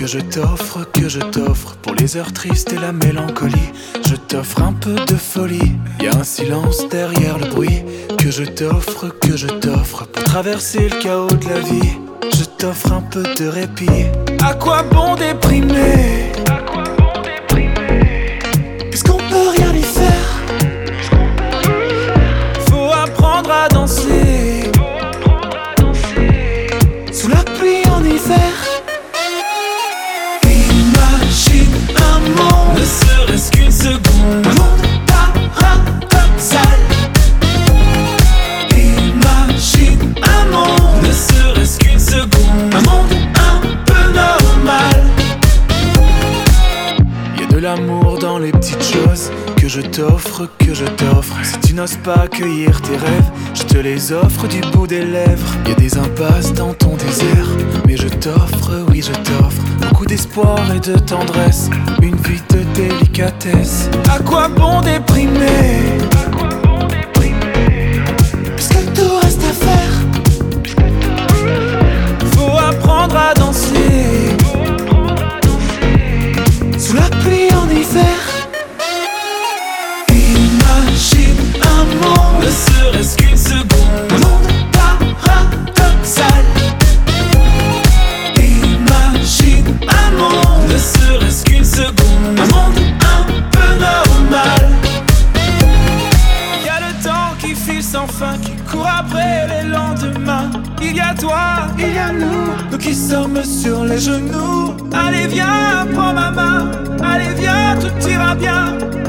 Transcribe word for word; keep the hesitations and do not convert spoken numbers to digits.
que je t'offre, que je t'offre. Pour les heures tristes et la mélancolie, je t'offre un peu de folie. Y a un silence derrière le bruit, que je t'offre, que je t'offre. Pour traverser le chaos de la vie, je t'offre un peu de répit. À quoi bon déprimer? À quoi bon déprimer? Puisqu'on peut rien y faire. Faut apprendre à danser. Faut apprendre à danser. Sous la pluie en hiver. Imagine un monde, ne serait-ce qu'une seconde. Un monde paradoxal. Imagine un monde, ne serait-ce qu'une seconde. Un monde un peu normal. Y'a de l'amour dans les petites choses que je t'offre, que je t'offre. Si tu n'oses pas accueillir tes rêves, je te les offre du bout des lèvres. Y'a des impasses dans ton désert, mais je t'offre, oui je t'offre beaucoup d'espoir et de tendresse, une vie de délicatesse. À quoi bon déprimer? À quoi bon déprimer? Puisque tout reste à faire. Faut apprendre à danser. Faut apprendre à danser. Sous la pluie en hiver. Imagine un monde, ne serait-ce qu'une seconde. Un monde paradoxal. Imagine un monde, ne serait-ce qu'une seconde. Un monde un peu normal. Y a le temps qui file sans fin, qui court après les lendemains. Il y a toi, il y a nous, nous qui sommes sur les genoux. Allez viens, prends ma main. Allez viens, tout ira bien.